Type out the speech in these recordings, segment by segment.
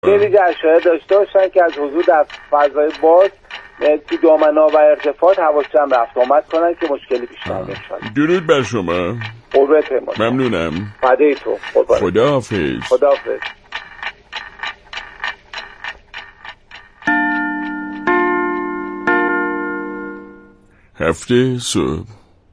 یه دیگه اشاره داشته باشن که از حضور در فضای باز تو دامنا و ارتفاعات حواس جمع رفت آمد کنن که مشکلی پیش نیاد. درود بر شما. قربت ممنونم. فدای تو. خداحافظ. خداحافظ. هفته صبح.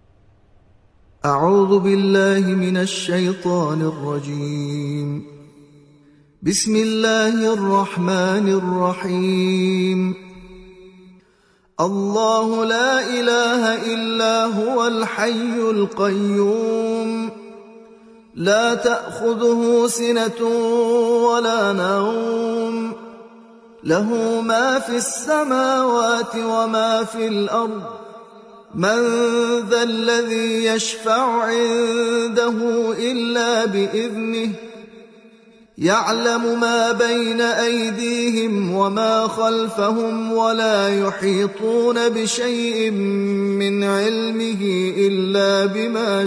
اعوذ بالله من الشیطان الرجیم. بسم الله الرحمن الرحیم. الله لا اله الا هو الحي القيوم لا تأخذه سنة ولا نوم له ما في السماوات وما في الأرض من ذا الذي يشفع عنده إلا بإذنه يعلم ما بين أيديهم وما خلفهم ولا يحيطون بشيء من علمه إلا بما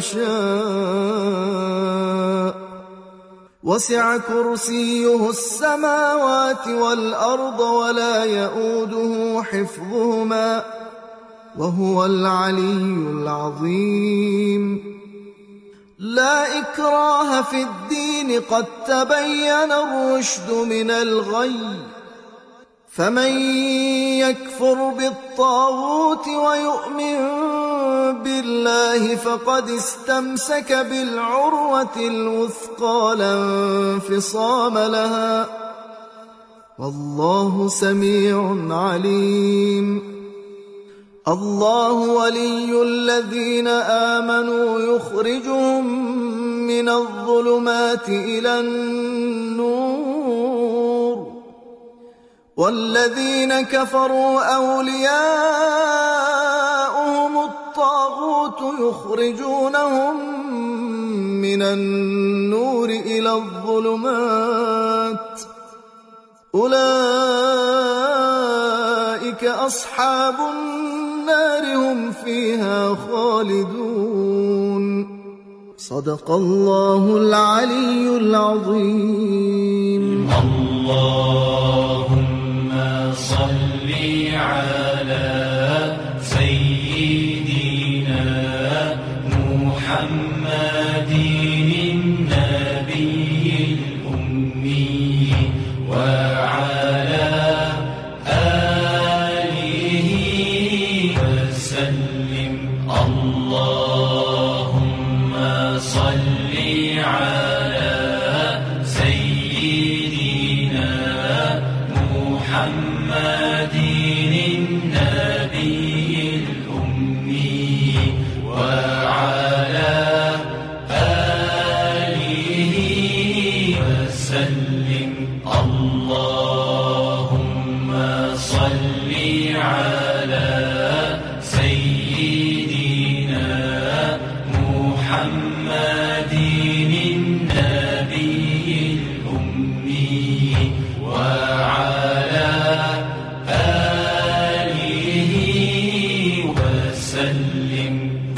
شاء وسع كرسيه السماوات والأرض ولا يؤوده حفظهما وهو العلي العظيم. لا إكراه في الدين قد تبين الرشد من الغي فمن يكفر بالطاغوت ويؤمن بالله فقد استمسك بالعروة الوثقى لا انفصام لها والله سميع عليم. الله ولي الذين آمنوا يخرجهم من الظلمات إلى النور والذين كفروا أولياؤهم الطاغوت يخرجونهم من النور إلى الظلمات أولئك أصحاب النار هم فيها خالدون. صدق الله العلي العظيم. اللهم صل على سيدنا محمد النبي الأمي وعلى آله وسلم. اللهم صل على سيدنا محمد النبي الأمي وعلى آله وسلم. اللهم صل على سيدنا محمد النبي الأمي وعلى آله وسلم.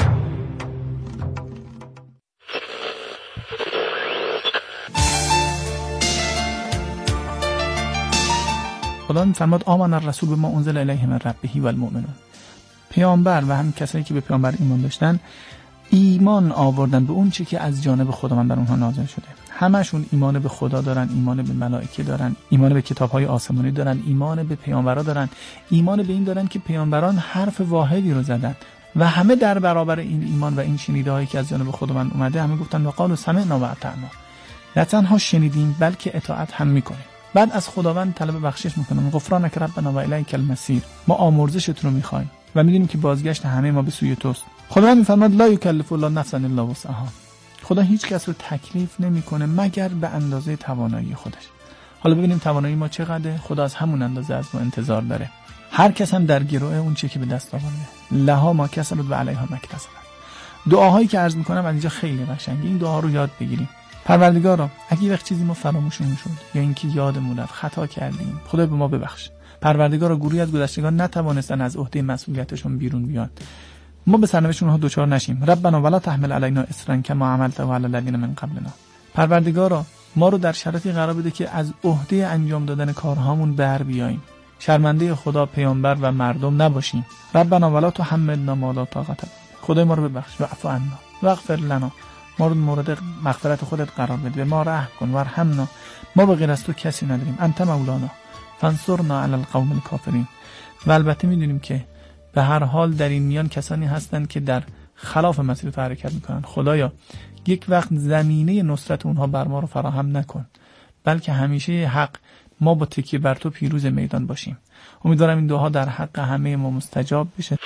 خدا می‌فرماد آمن الرسول بما انزل الیه من ربه والمؤمنون. پیامبر و هم کسایی که به پیامبر ایمان داشتن ایمان آوردن به اون چیزی که از جانب خداوند بر اونها نازل شده. همشون ایمان به خدا دارن، ایمان به ملائکه دارن، ایمان به کتاب‌های آسمانی دارن، ایمان به پیامبرا دارن، ایمان به این دارن که پیامبران حرف واحدی رو زدن و همه در برابر این ایمان و این شنیده‌هایی که از جانب خداوند اومده همه گفتن وقالوا سمعنا و اطعنا. نه تنها شنیدیم بلکه اطاعت هم می‌کنیم. بعد از خداوند طلب بخشش می‌کنیم. غفرانک ربنا و الیک المصیر. ما آمرزشتون رو می‌خوایم و می‌دونیم که بازگشت همه ما به سوی توست. خداوند می‌فرماد لا یکلف الله نفسا الا وسعها. خدا هیچ کس رو تکلیف نمی‌کنه مگر به اندازه توانایی خودش. حالا ببینیم توانایی ما چقدره. خدا از همون اندازه از ما انتظار داره. هر کس هم در گروه اون چیزی که به دست آورده. لها ما کسبت و علیها ما اکتسبت. دعاهایی که عرض می‌کنم از اینجا خیلی قشنگه. این دعا رو یاد بگیریم. پروردگارا اگه وقت چیزی ما فراموشمون شد یا اینکه یادمون رفت خطا کردیم خدا به ما ببخش. پروردگارا گروهی از گذشتگان نتوانستن از عهده مسئولیتشون بیرون بیان. ما به سرنوشت اونها دوچار نشیم. ربنا ولا تحمل علینا اصرا کما حملته علی الذین من قبلنا. پروردگارا ما رو در شرایطی قرار بده که از عهده انجام دادن کارهامون بر بیاییم، شرمنده خدا، پیامبر و مردم نباشیم. ربنا ولا تحملنا ما لا طاقت لنا، خدای ما رو ببخش، واعف عنا واغفر لنا، ما رو مورد مغفرت خودت قرار بده، به ما رحم کن، وارحمنا، ما به غیر از تو کسی نداریم، انت مولانا فانصرنا علی القوم الکافرین. و البته میدونیم که به هر حال در این میان کسانی هستند که در خلاف مسیر تو حرکت میکنن. خدایا یک وقت زمینه نصرت اونها بر ما رو فراهم نکن، بلکه همیشه حق ما با تکیه بر تو پیروز میدان باشیم. امیدوارم این دعاها در حق همه ما مستجاب بشه.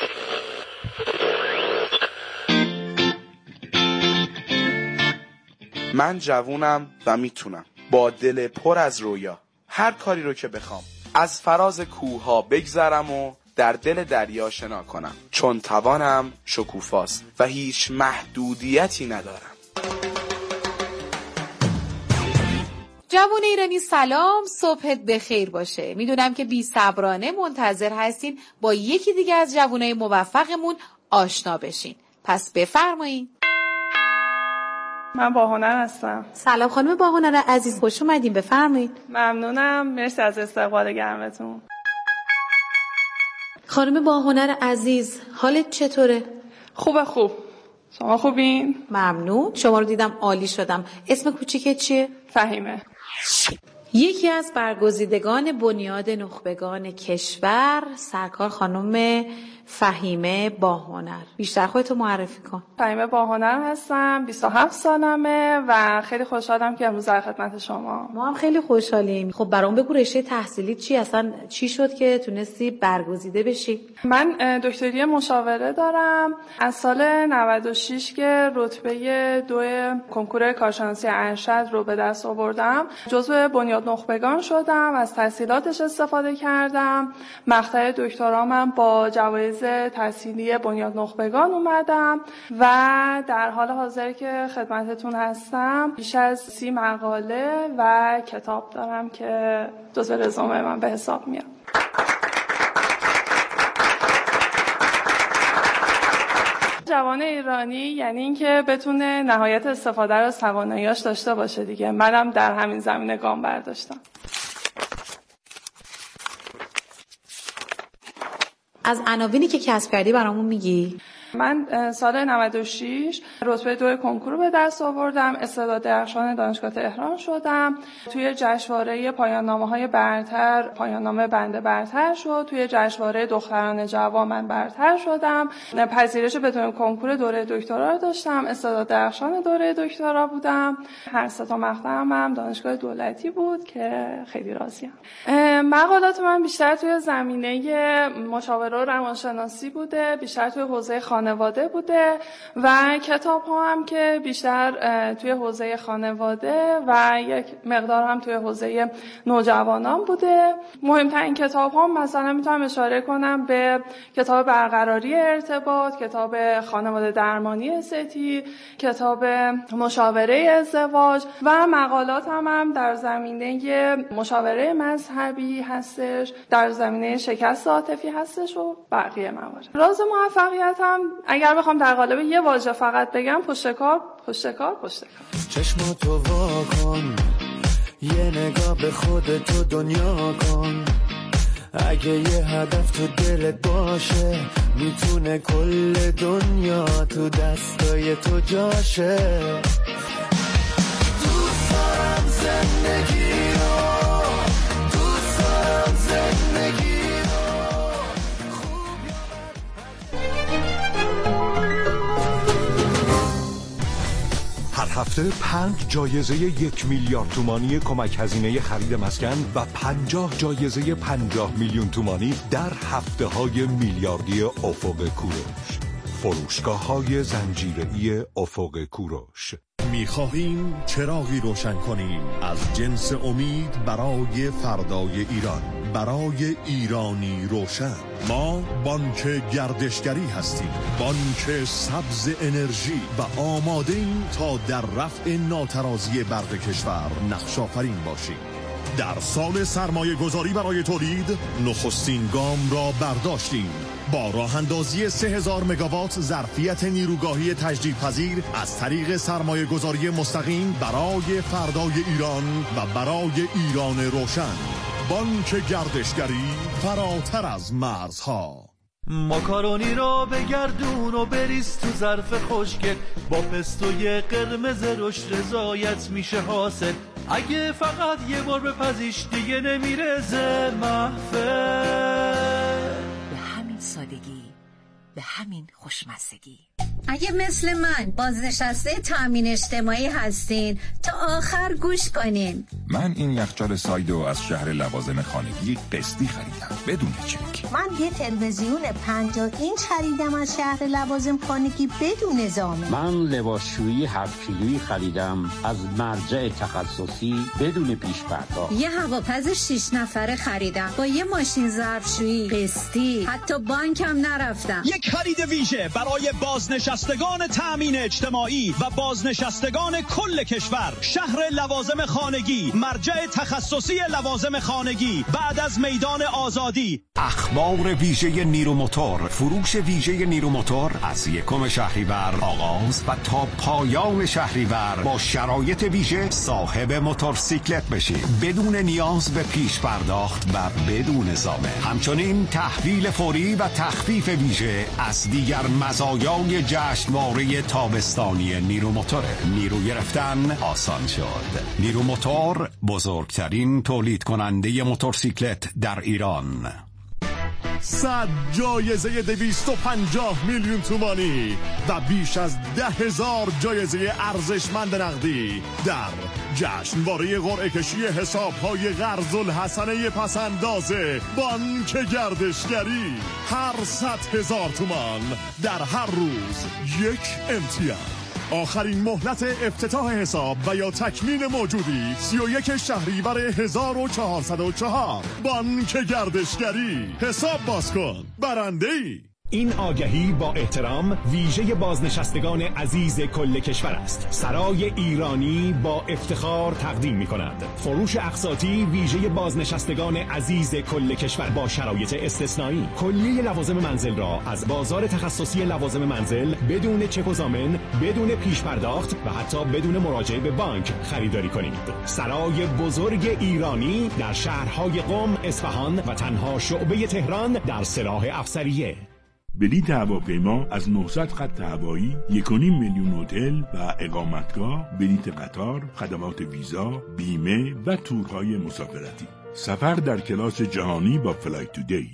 من جوونم و میتونم با دل پر از رویا هر کاری رو که بخوام از فراز کوها بگذرم و در دل دریا شنا کنم، چون توانم شکوفاست و هیچ محدودیتی ندارم. جوان ایرانی سلام، صبحت بخیر باشه. میدونم که بی صبرانه منتظر هستین با یکی دیگه از جوانای موفقمون آشنا بشین، پس بفرمایین. من باهنر هستم. سلام خانم باهنر عزیز، خوش اومدین، بفرمایید. ممنونم، مرسی از استقبال گرمتون. خانم باهنر عزیز، حالت چطوره؟ خوب. شما خوبین؟ ممنون، شما رو دیدم عالی شدم. اسم کوچیکت چیه؟ فهیمه. یکی از برگزیدگان بنیاد نخبگان کشور، سرکار خانم فهیمه باهنر. بیشتر خودتو معرفی کن. فهیمه باهنر هستم، 27 سالمه و خیلی خوشحالم که امروز در خدمت شما. ما هم خیلی خوشحالیم. خب برام بگو رشته تحصیلی چی؟ اصلا چی شد که تونستی برگزیده بشی؟ من دکتری مشاوره دارم. از سال 96 که رتبه 2 کنکور کارشناسی ارشد رو به دست آوردم، جزو بنیاد نخبگان شدم، از تحصیلاتش استفاده کردم. مقطع دکترامم با جوایز تحصیلی بنیاد نخبگان اومدم و در حال حاضر که خدمتتون هستم بیش از 30 مقاله و کتاب دارم که جزو رزومه من به حساب میاد. جوان ایرانی یعنی اینکه بتونه نهایت استفاده رو از تواناییاش داشته باشه دیگه. منم در همین زمینه گام برداشتم. از عناوینی که کسب کردی برامون میگی؟ من سال 96 رتبه 2 کنکور رو به دست آوردم، استعداد درخشان دانشگاه تهران شدم. توی جشنواره پایان‌نامه‌های برتر پایان‌نامه بنده برتر شد. توی جشنواره دختران جوان من برتر شدم. پذیرش بدون کنکور دوره دکترا رو داشتم، استعداد درخشان دوره دکترا بودم. هر سه تا مقطعم هم دانشگاه دولتی بود که خیلی راضیم. مقالات من بیشتر توی زمینه مشاوره و روانشناسی بوده، بیشتر توی حوزه خانواده بوده و کتاب ها هم که بیشتر توی حوزه خانواده و یک مقدار هم توی حوزه نوجوانان بوده. مهمترین کتاب ها مثلا میتونم اشاره کنم به کتاب برقراری ارتباط، کتاب خانواده درمانی ستی، کتاب مشاوره ازدواج و مقالات هم در زمینه مشاوره مذهبی هستش، در زمینه شکست عاطفی هستش و بقیه موارد. راز موفقیت هم اگر بخوام در قالب یه واژه فقط بگم پشتکار. چشماتو وا کن، یه نگاه به خودتو دنیا کن. اگه یه هدف تو دلت باشه میتونه کل دنیا تو دستای تو جاشه. دوست دارم زندگی رو، دوست دارم زندگی رو. هر هفته 5 جایزه 1 میلیارد تومانی کمک هزینه خرید مسکن و 50 جایزه 50 میلیون تومانی در هفته‌های میلیاردی افق کوروش. فروشگاه‌های زنجیره‌ای افق کوروش. می‌خواهیم چراغی روشن کنیم از جنس امید برای فردای ایران، برای ایرانی روشن. ما بانک گردشگری هستیم، بانک سبز انرژی و آماده ایم تا در رفع ناترازی برق کشور نقش آفرین باشیم. در سال سرمایه گذاری برای تولید نخستین گام را برداشتیم. با راه اندازی 3000 مگاوات ظرفیت نیروگاهی تجدیدپذیر از طریق سرمایه گذاری مستقیم برای فردای ایران و برای ایران روشن. بانک گردشگری فراتر از مرزها. ماکارونی را بگردون و بریز تو ظرف خشک، با پستوی قرمز رشد رضایت میشه حاصل. اگه فقط یه بار بپزیش دیگه نمیرزه محفل. به همین سادگی، به همین خوشمزگی. اگه مثل من بازنشسته تامین اجتماعی هستین تا آخر گوش کنین. من این یخچال سایدو از شهر لوازم خانگی قسطی خریدم بدون چک. من یه تلویزیون 50 اینچ خریدم از شهر لوازم خانگی بدون زامن. من لباسشویی 7 کیلویی خریدم از مرجع تخصصی بدون پیش پرداخت. یه هواپز 6 نفره خریدم با یه ماشین ظرفشویی قسطی، حتی بانکم نرفتم. یک خرید ویژه برای بازنشستگان تامین اجتماعی و بازنشستگان کل کشور. شهر لوازم خانگی، مرجع تخصصی لوازم خانگی بعد از میدان آزادی. اخبار ویژه نیرو موتور. فروش ویژه نیرو موتور از 1 شهریور آغاز و تا پایان شهریور با شرایط ویژه صاحب موتورسیکلت بشید بدون نیاز به پیش پرداخت و بدون ضامن. همچنین تحویل فوری و تخفیف ویژه از دیگر مزایای جشنواره تابستانی نیرو موتوره. نیرو گرفتن آسان شد. نیرو موتور بزرگترین تولید کننده موتورسیکلت در ایران. 100 جایزه 250 میلیون تومانی و بیش از 10,000 جایزه ارزشمند نقدی در جشنواره قرعه کشی حساب‌های قرض الحسنه پسندازه بانک گردشگری. هر 100,000 تومان در هر روز یک امتیاز. آخرین مهلت افتتاح حساب و یا تکمیل موجودی 31 شهریور 1404. بانک گردشگری. حساب باز کن، برنده‌ای. این آگهی با احترام ویژه بازنشستگان عزیز کل کشور است. سرای ایرانی با افتخار تقدیم می‌کند فروش اقساطی ویژه بازنشستگان عزیز کل کشور با شرایط استثنایی. کلیه لوازم منزل را از بازار تخصصی لوازم منزل بدون چک و ضامن، بدون پیش پرداخت و حتی بدون مراجعه به بانک خریداری کنید. سرای بزرگ ایرانی در شهرهای قم، اصفهان و تنها شعبه تهران در سلاح افسریه. بلیط هواپیما از 900 خط هوایی، 1.5 میلیون هتل و اقامتگاه، بلیط قطار، خدمات ویزا، بیمه و تورهای مسافرتی. سفر در کلاس جهانی با فلای تودی.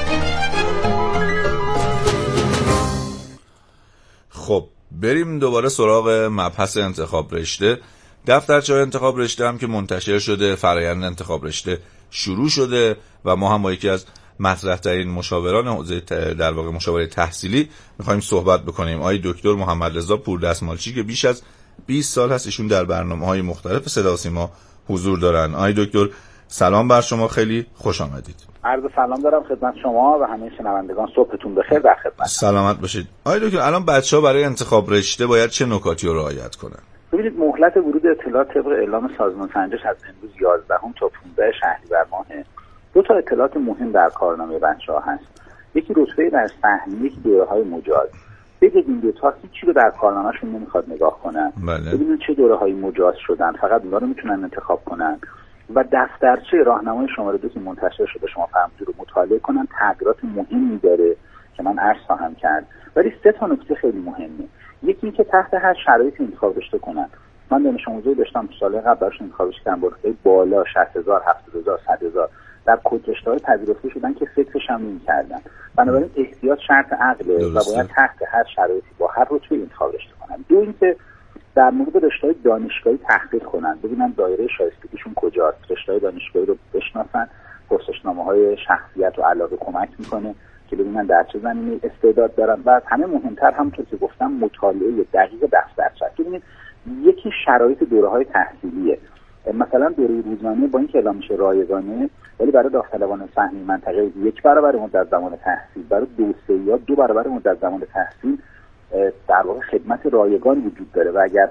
خب بریم دوباره سراغ مبحث انتخاب رشته. دفترچه‌های انتخاب رشته هم که منتشر شده، فرآیند انتخاب رشته شروع شده و ما هم با یکی از مطرح ترین مشاوران حوزه در واقع مشاوره تحصیلی می‌خوایم صحبت بکنیم. آقای دکتر محمد رضا پوردستمالچی که بیش از 20 سال هست ایشون در برنامه‌های مختلف صدا و سیما حضور دارن. آقای دکتر سلام بر شما، خیلی خوش آمدید. عرض سلام دارم خدمت شما و همه شنوندگان، صبحتون بخیر، در خدمت. سلامت باشید. آقای دکتر الان بچه‌ها برای انتخاب رشته باید چه نکاتی رو رعایت کنن؟ ببینید مهلت ورود اطلاعات طبق اعلام سازمان سنجش از امروز 11 تا 15 شهریور ماه 2 تا اطلاعات مهم در کارنامه بچه‌ها هست. یکی رتبه درس فهمی، یکی دوره‌های مجاز. بگید این دو تا هیچی رو در کارنامه‌شون نمیخواد نگاه کنن. ببینید چه دوره‌های مجاز شدن، فقط اونا رو میتونن انتخاب کنن و دفترچه راهنمای شماره 2 که منتشر شده شما فرمودید رو مطالعه کنن. تغییرات مهمی داره که من عرض خواهم کرد، ولی 3 تا نکته خیلی مهمه. یکی این که تحت هر شرایطی انتخاب رشته کنن. من دانش آموزی داشتم سال قبل براشون انتخاب رشته کردم، رتبه بالا 60000 70000 100000 در کدرشته‌های پذیرفته شدن که فکرش هم نمی‌کردن. بنابراین احتیاط شرط عقله و باید تحت هر شرایطی با هر رتبه انتخاب رشته کنن. دو اینکه در مورد رشته‌های دانشگاهی تحقیق کنن، ببینن دایره شایستگیشون کجاست، رشته‌های دانشگاهی رو بشناسن، پرسشنامه‌های شخصیت و علاقه کمک می‌کنه که ببینن در چه زمینه‌ای استعداد دارن و از همه مهمتر همونطور که گفتم مطالعه دقیق دفترچه. ببینید یکی شرایط دوره‌های تحصیلیه. مثلا دوره روزانه با اینکه اعلام میشه رایگانه، ولی برای داوطلبان سهمی منطقه 1 برابر مدت زمان تحصیل، برای 2 یا 2 برابر مدت زمان تحصیل در واقع خدمت رایگان وجود داره و اگر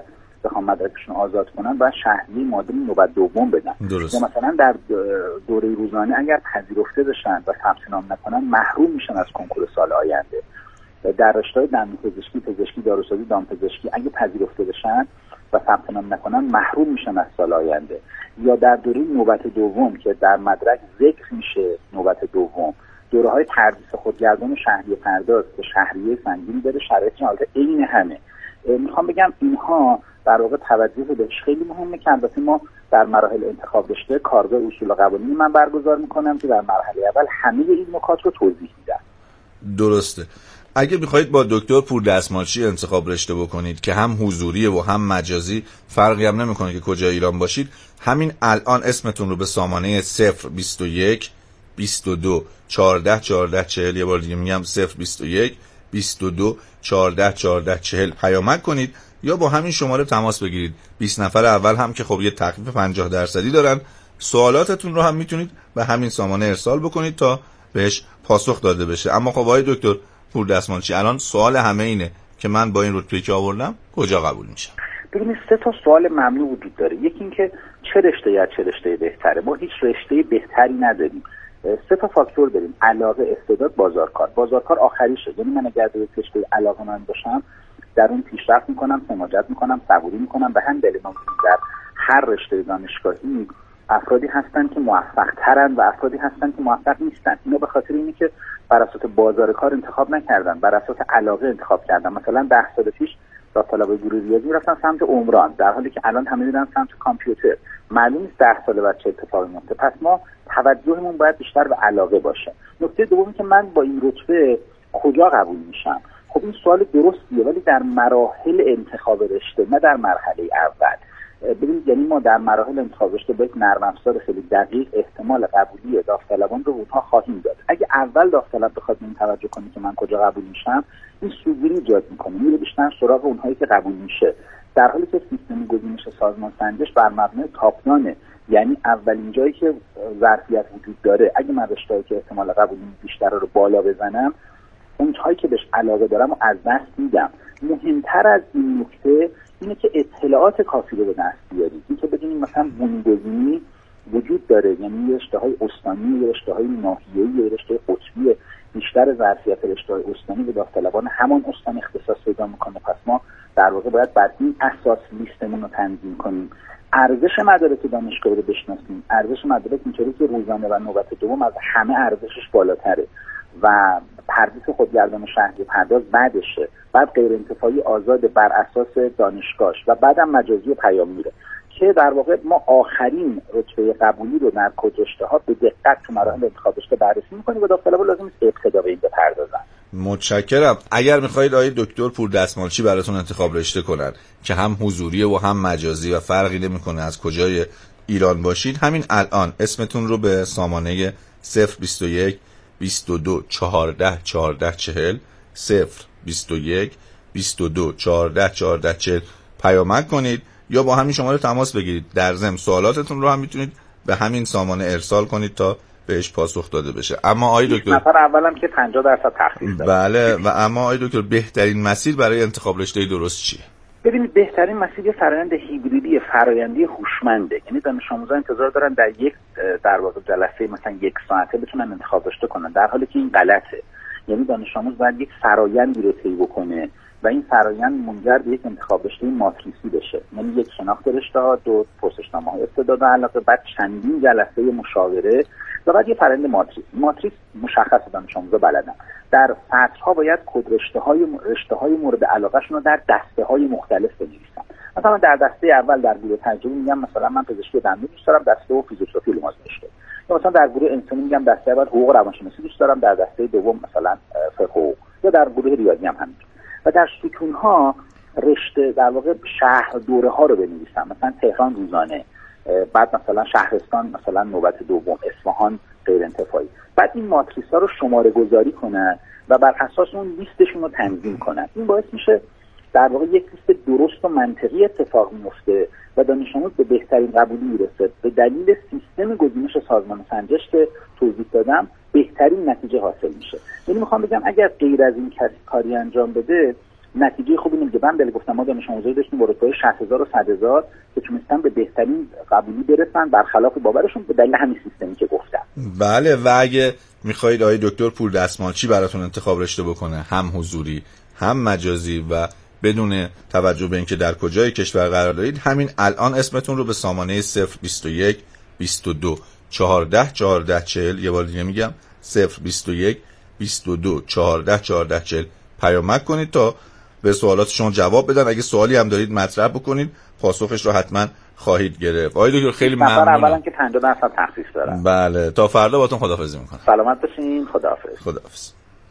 بخوام مدرکشون آزاد کنن باید شهریه معادل نوبت دوم بدن. درست. یا مثلا در دوره روزانه اگر پذیرفته بشن و ثبت نام نکنن محروم میشن از کنکور سال آینده. در رشته‌های دندانپزشکی، پزشکی داروسازی، دامپزشکی اگه پذیرفته بشن و ثبت نام نکنن محروم میشن از سال آینده. یا در دوره نوبت دوم که در مدرک ذکر میشه نوبت دوم، دوره‌های تدریس خودگردان و شهریه پرداز که شهریه سنگین داره، شرایط حالت عین همه. میخوام بگم اینها در واقع توجه بهش خیلی مهمه که البته ما در مراحل انتخاب رشته کارگاه اصول قوانینی من برگزار میکنم که در مرحله اول همه این نکات رو توضیح میدم. درسته. اگه بخواید با دکتر پوردستمالچی انتخاب رشته بکنید که هم حضوریه و هم مجازی، فرقی هم نمیکنه که کجا ایران باشید، همین الان اسمتون رو به سامانه 021 22 14 14 40 یه بار دیگه میگم 021 22 14 14 40 پیامک کنید یا با همین شماره تماس بگیرید. 20 نفر اول هم که خب یه تخفیف 50% دارن. سوالاتتون رو هم میتونید به همین سامانه ارسال بکنید تا بهش پاسخ داده بشه. اما خب آقای دکتر پوردستمالچی الان سوال همه اینه که من با این رتبه‌ای که آوردم کجا قبول میشم؟ ببینید 3 تا سوال ممنوع وجود داره. یکی این که چه رشته یا چه رشته بهتره. ما هیچ رشته بهتری نداریم. 3 تا فاکتور داریم: علاقه، استعداد، بازارکار. بازارکار آخریشه. یعنی من اگر به رشته علاقه‌مند باشم در اون پیشرفت میکنم، سماجت میکنم، صبوری میکنم. به همین دلیل در هر رشته دانشگاهی افرادی هستن که موفق ترن و افرادی هستن که موفق نیستن. اینا به خاطر اینه که بر اساس بازار کار انتخاب نکردن، بر اساس علاقه انتخاب کردن. مثلا 10 سال پیش داوطلبای گروه ریاضی رفتن سمت عمران، در حالی که الان همه میرن سمت کامپیوتر. معلوم نیست 10 سال بعد چه اتفاقی میفته. پس ما توجهمون باید بیشتر به علاقه باشه. نکته دومی که من با این رتبه کجا قبول میشم، خب این سوال درستیه ولی در مراحل انتخاب رشته نه در مرحله اول. ببینید یعنی ما در مراحل انتخاب رشته با یک نرم افزار خیلی دقیق احتمال قبولی داوطلبان رو اونها خواهیم داد. اگه اول داوطلب بخواد این توجه کنه که من کجا قبول میشم، این سوگیری ایجاد میکنه، میره بیشتر سراغ اونهایی که قبول میشه، در حالی که سیستم گزینش سازمان سنجش بر مبنای تاپدانه. یعنی اولین جایی که ظرفیت وجود داره، اگه من رشته‌ای که احتمال قبولی بیشتر رو بالا بزنم، اون چایی که بهش علاقه دارم و از دست میدم. مهمتر از این نکته اینه که اطلاعات کافی رو به دست بیارید. این که بدونید مثلا بومگزینی وجود داره، یعنی رشته‌های استانی، رشته‌های ناحیه‌ای، رشته قطبی، بیشتر ظرفیت رشته‌های استانی به داوطلبان همان استان اختصاص پیدا میکنه. پس ما در واقع باید بر این اساس لیستمون رو تنظیم کنیم. ارزش مدارک دانشگاه رو بشناسیم. ارزش مدارک اینطوری که روزانه و نوبت دوم از همه ارزشش بالاتره و تدریس خودگردان و شهریه پرداز بعدشه، بعد غیر انتفاعی آزاد بر اساس دانشگاهش و بعدم مجازی و پیام میره که در واقع ما آخرین رتبه قبولی رو در کد رشته‌ها به دقت تو مراحل انتخاب رشته بررسی می‌کنیم و داوطلبان لازم است ابتدا به این بپردازن. متشکرم. اگر می‌خواید آقای دکتر پوردستمالچی براتون انتخاب رشته کنن که هم حضوریه و هم مجازی و فرقی نمی‌کنه از کجای ایران باشید، همین الان اسمتون رو به سامانه 021 22 14 14 40 021 22 14 14 40 پیامک کنید یا با همین شماره تماس بگیرید. در ضمن سوالاتتون رو هم میتونید به همین سامانه ارسال کنید تا بهش پاسخ داده بشه. اما آقای دکتر نفر اولم که 50% تخفیف داره. بله. و اما آقای دکتر بهترین مسیر برای انتخاب رشته درست چیه؟ ببینید بهترین مسیر فرآیند هیبریدی فرآیندی هوشمنده. یعنی دانش آموزان انتظار دارن در واقع جلسه مثلا 1 ساعته بتونن انتخاب رشته کنن، در حالی که این غلطه. یعنی دانش آموز باید یک فرآیندی رو طی بکنه و این فرآیند منجر به یک انتخاب رشته ماتریسی بشه. یعنی یک شناخت رشته‌ها، 2 پرسشنامه‌های استعداد و علاقه، بعد چندین جلسه مشاوره و بعد یه فرآیند ماتریس مشخص دانش آموزا بلدن. در سطرها باید کد رشته‌های مورد علاقه‌شون رو در دسته‌های مختلف بنویسن. مثلا در دسته اول در گروه تجربی میگم مثلا من پزشکی دندون دوست دارم، دسته و فیزیوتراپی علوم آزمایشی. یا مثلا در گروه انسانی میگم دسته اول حقوق روانشناسی دوست دارم، در دسته دوم مثلا فقه حقوق، یا در گروه ریاضی هم همین. و در ستون‌ها رشته در واقع شهر دوره ها رو بنویسن، مثلا تهران روزانه، بعد مثلا شهرستان مثلا نوبت دوم، اصفهان غیر انتفاعی. بعد این ماتریس ها رو شماره گذاری کنن و بر اساس اون لیستشون رو تنظیم کنن. این باعث میشه در واقع یک لیست درست و منطقی اتفاق میفته و دانش آموز به بهترین قبولی میرسه. به دلیل سیستم گزینش سازمان سنجش که توضیح دادم بهترین نتیجه حاصل میشه. یعنی میخوام بگم اگر غیر از این کاری انجام بده، نتیجه خوبی نمیده. من بله گفتم ما دانش آموزایی داشتیم با رتبه 60000 و 100000 که تونستن به بهترین قبولی برسن برخلاف باورشون به دلیل همین سیستمی که گفتم. بله و اگه میخواهید آقای دکتر پور دستمالچی براتون انتخاب رشته بکنه، هم حضوری هم مجازی و بدون توجه به اینکه در کجای کشور قرار دارید، همین الان اسمتون رو به سامانه 021 22 14 14 40 یه بار دیگه میگم 021 22 14 14 40 پیامک کنید تا به سوالات شما جواب بدن. اگه سوالی هم دارید مطرح بکنید، پاسخش رو حتما خواهید گرفت. آقای دکتر خیلی ممنونم. اولا که 50% تخصیص دارم. بله تا فردا باهاتون خداحافظی میکنم. سلامت باشین. خداحافظ. خداحافظ.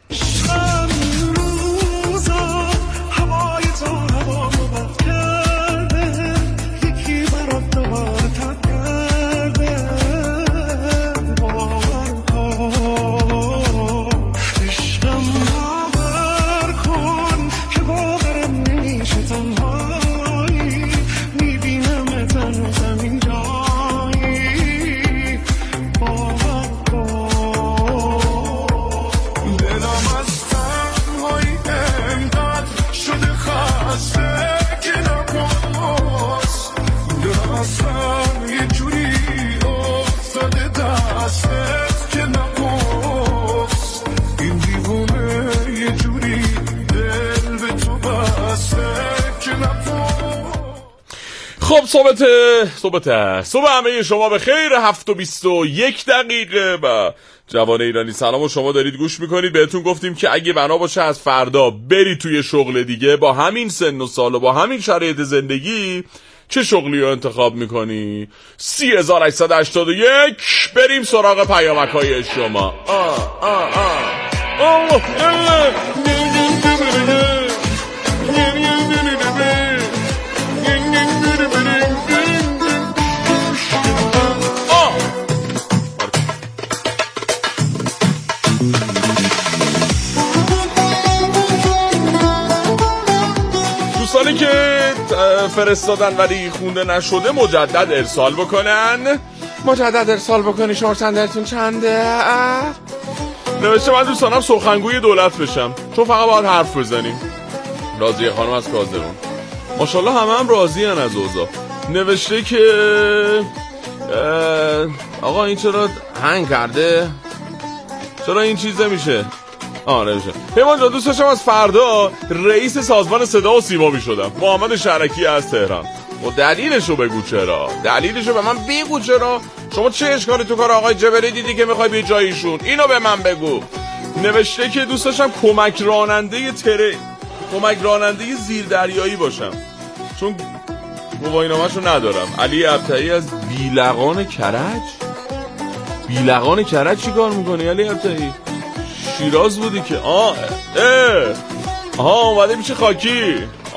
خب صبح همه شما به خیر. 7:21 و جوان ایرانی سلام و شما دارید گوش میکنید. بهتون گفتیم که اگه بنا باشه از فردا بری توی شغل دیگه با همین سن و سال و با همین شرایط زندگی، چه شغلی رو انتخاب میکنی؟ 3881. بریم سراغ پیامک‌های شما. دوستانی که فرستادن ولی خونده نشده مجدد ارسال بکنن. مجدد ارسال بکنی. شما چندتون چنده؟ نوشته من دوست دارم سخنگوی دولت بشم، چون فقط باید حرف بزنیم. راضیه خانم از کازرون. ماشاءالله هم راضی هن از اوضاع. نوشته که آقا این چرا هنگ کرده؟ چرا این چیزه میشه؟ نمیشه. پیمان جان دوست داشتم از فردا رئیس سازمان صدا و سیما میشدم. محمد شرکی از تهران. و دلیلشو بگو چرا؟ دلیلشو به من بگو چرا؟ شما چه اشکالی تو کار آقای جبری دیدی که میخوای به جایشون؟ اینو به من بگو. نوشته که دوست داشتم کمک راننده زیردریایی باشم، چون گواهینامه‌شو ندارم. علی ابطحی از بیلقان کرج چی کار میکنی علی ابطحی؟ شیراز بودی که اومده میشه خاکی.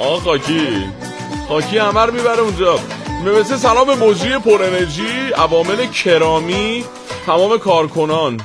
خاکی همه رو میبره اونجا. نوشته سلام به مجری پر انرژی، عوامل کرامی، تمام کارکنان.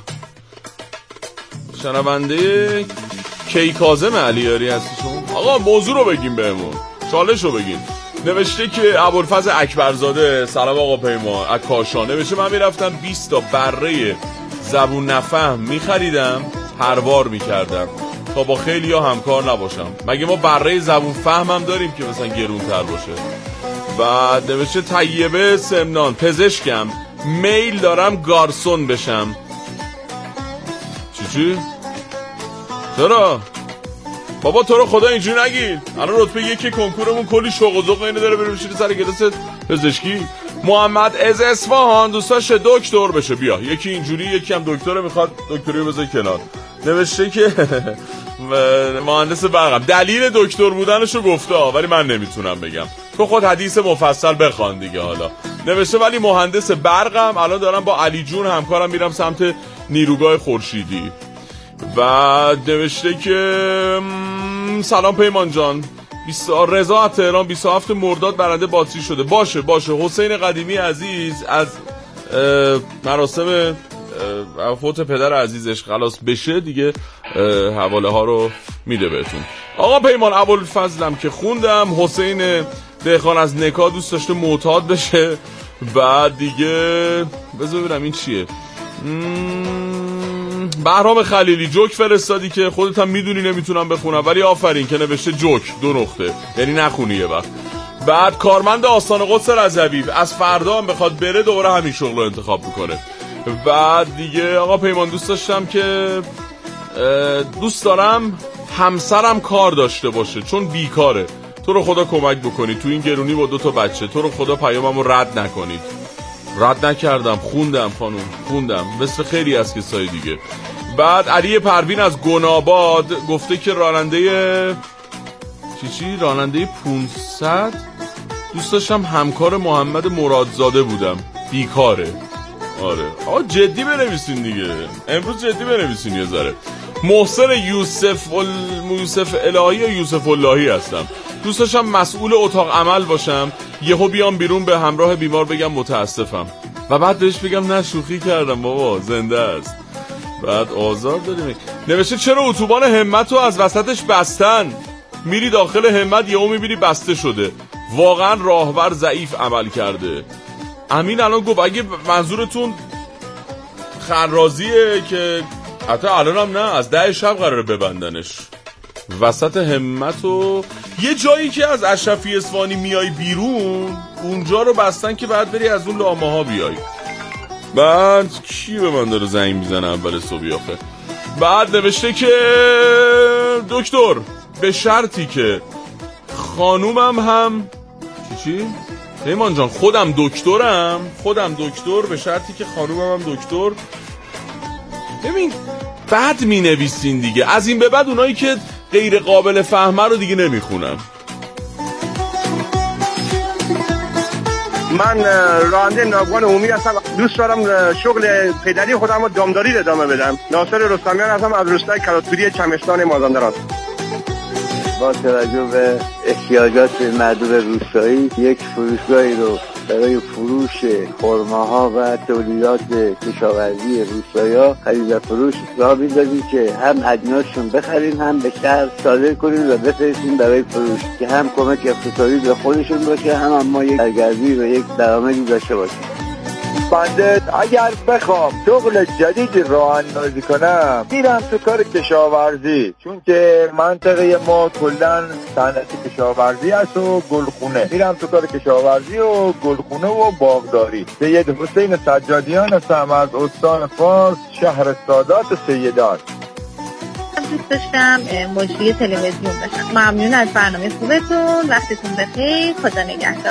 شنونده کیکاظم علیاری هستی شما؟ آقا موضوع رو بگیم بهمون، چالش رو بگیم. نوشته که ابوالفضل اکبرزاده سلام آقا پیما از کاشان. نوشته من میرفتم 20 تا بره زبون نفهم میخریدم، هروار میکردم تا با خیلی ها همکار نباشم. مگه ما بره زبون فهمم داریم که مثلا گرون تر باشه؟ و نوشته طیبه سمنان پزشکم، میل دارم گارسون بشم. چی؟ چرا؟ بابا تو رو خدا اینجوری نگید. الان رتبه 1 کنکورمون کلی شوق و ذوق اینو داره بریم شیر سر کلاس پزشکی. محمد از اصفهان دوست داشته دکتر بشه. بیا یکی اینجوری، یکی هم دکتر میخواد دکتری رو بذاره کنار. نوشته که مهندس برقم. دلیل دکتر بودنشو گفته ولی من نمیتونم بگم، تو خود حدیث مفصل بخوان دیگه. حالا نوشته ولی مهندس برقم، الان دارم با علی جون همکارم میرم سمت نیروگاه خورشیدی. و نوشته که سلام پیمان جان، رضا از تهران 27 مرداد برنده باتری شده. باشه حسین قدیمی عزیز از مراسم فوت پدر عزیزش خلاص بشه دیگه حواله ها رو میده بهتون. آقا پیمان ابوالفضلم که خوندم. حسین دهخان از نکا دوست داشته معتاد بشه. بعد دیگه بذار ببینم این چیه. بهرام خلیلی جوک فرستادی که خودت هم میدونی نمیتونم بخونم، ولی آفرین که نوشته جوک 2 نقطه، یعنی نخونی یه وقت. بعد کارمند آستان قدس رضوی از فردا هم بخواد بره دوباره همین شغل رو انتخاب میکنه. بعد دیگه آقا پیمان دوست داشتم که دوست دارم همسرم کار داشته باشه چون بیکاره، تو رو خدا کمک بکنید تو این گرونی با 2 تا بچه، تو رو خدا پیاممو رد نکنید. رد نکردم، خوندم خانم، خوندم مثل خیلی از کسای دیگه. بعد علی پروین از گناباد گفته که راننده راننده 500 دوست داشتم همکار محمد مرادزاده بودم، بیکاره. آره آقا جدی بنویسین دیگه، امروز جدی بنویسین یه ذره. محسن یوسف الهی یا یوسف اللهی هستم، دوست داشتم مسئول اتاق عمل باشم، یهو بیام بیرون به همراه بیمار بگم متاسفم و بعد بهش بگم نه شوخی کردم بابا زنده است. بعد آزار داریم. نوشته چرا اتوبان همت رو از وسطش بستن؟ میری داخل همت یهو میبینی بسته شده، واقعا راهبر ضعیف عمل کرده. امین الان گفت اگه منظورتون خرازیه که حتی الان هم نه، از 10 شب قراره ببندنش وسط همت و یه جایی که از اشرفی اصفهانی میای بیرون اونجا رو بستن که بعد بری از اون لامه ها بیای. بعد کی به من داره زنگ میزنه اول صبحی آخه؟ بعد نوشته که دکتر به شرطی که خانومم هم چی؟ پیمان جان خودم دکتر به شرطی که خانومم هم دکتر. ببین بعد می نویسین دیگه، از این به بعد اونایی که غیر قابل فهمه رو دیگه نمیخونم. من راننده ناوگان عمومی هستم، دوست دارم شغل پدری خودم رو دامداری ادامه بدم. ناصر رستمیان هستم از روستای کلاتوری چمستان مازندران. با توجه به احتیاجات مردم روستایی یک فروشگاهی رو برای فروش خرماها و تولیدات کشاورزی روستایی‌ها خرید و فروش راه می‌اندازیم که هم اجناسشون بخریم هم به شهر صادر کنیم و بفرستیم برای فروش که هم کمک اقتصادی به خودشون باشه هم ما یک سرگرمی و یک درآمدی داشته باشیم. بنده اگر بخوام شغل جدیدی راه اندازی کنم میرم تو کار کشاورزی، چون که منطقه ما کلا صنعت کشاورزی است و گلخونه. میرم تو کار کشاورزی و گلخونه و باغداری. سید حسین سجادیان هستم از استان فارس، شهر سادات سیدان. دوست داشتم مجری تلویزیون باشم. ممنون از برنامه خوبتون، وقتتون بخیر، خدا نگهدار.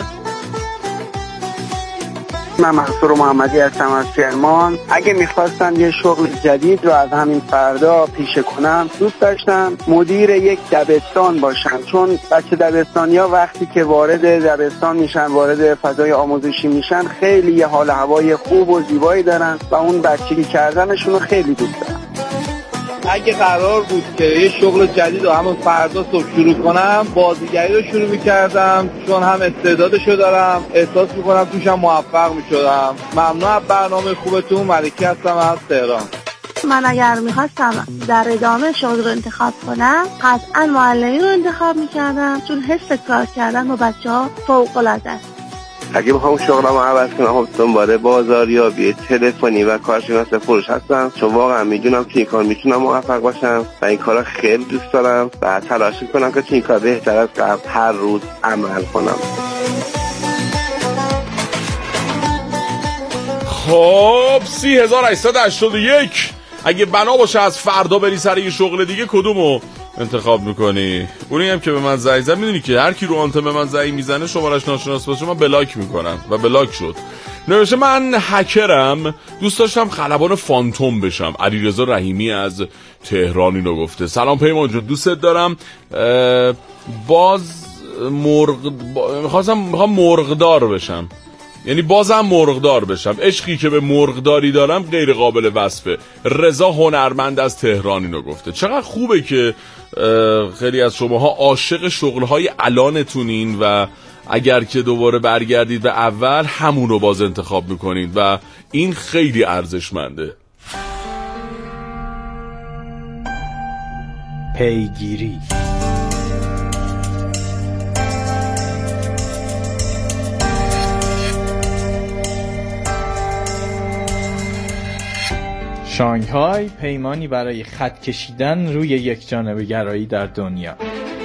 من منصور محمدی هستم از کرمان. اگه میخواستم یه شغل جدید رو از همین فردا پیشه کنم، دوست داشتم مدیر یک دبستان باشم، چون بچه دبستانیا وقتی که وارد دبستان میشن، وارد فضای آموزشی میشن، خیلی یه حال هوای خوب و زیبایی دارن و اون بچگی کردنشون رو خیلی دوست دارم. اگه قرار بود که یه شغل جدید رو همون فردا صبح شروع کنم، بازیگری رو شروع می‌کردم، چون هم استعدادشو دارم، احساس می‌کنم توشم موفق می‌شدم. ممنون از برنامه خوبتون. ملکی هستم از تهران. من اگر می‌خواستم در ادامه شغل رو انتخاب کنم، قطعاً معلمی رو انتخاب می‌کردم، چون حس کار کردن با بچه‌ها فوق‌العاده است. اگه بخوام شغلمو عوض کنم، دنبال بازاریابی تلفنی و کارشناس فروش هستم، چون واقعا میدونم که این کار میتونم موفق باشم و این کارا خیلی دوست دارم و تلاش میکنم که این کار بهتر از قبل هر روز عمل کنم. خب 3881 اگه بنا باشه از فردا بری سر یه شغل دیگه کدومو انتخاب میکنی؟ اونی هم که به من زنگ زد، میدونی که هر کی رو آنتن به من زنگ میزنه شمارش ناشناس باشه من بلاک میکنم و بلاک شد. نوشته من هکرم، دوست داشتم خلبان فانتوم بشم. علیرضا رحیمی از تهران اینو گفته. سلام پیمان جون، دوستت دارم. میخوام مرغدار بشم، یعنی بازم مرغدار بشم. عشقی که به مرغداری دارم غیر قابل وصفه. رضا هنرمند از تهران اینو گفته. چقدر خوبه که خیلی از شماها عاشق شغلهای الانتونین و اگر که دوباره برگردید به اول همون رو باز انتخاب میکنید و این خیلی ارزشمنده. پیگیری. شانگهای پیمانی برای خط کشیدن روی یک جانبه گرایی در دنیا.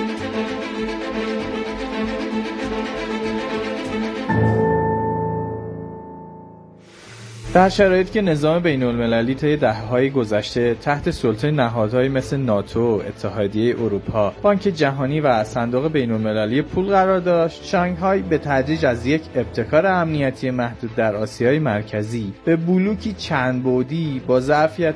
در شرایطی که نظام بین‌المللی طی دهه‌های گذشته تحت سلطه نهادهایی مثل ناتو، اتحادیه اروپا، بانک جهانی و صندوق بین‌المللی پول قرار داشت، شانگهای به تدریج از یک ابتکار امنیتی محدود در آسیای مرکزی به بلوکی چند بعدی با ظرفیت